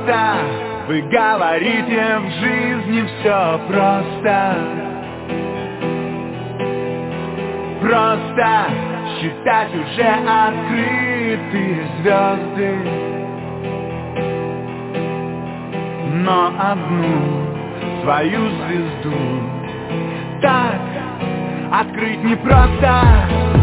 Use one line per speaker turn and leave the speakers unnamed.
просто. Вы говорите, в жизни все просто. Просто считать уже открытые звезды, но одну свою звезду так открыть непросто.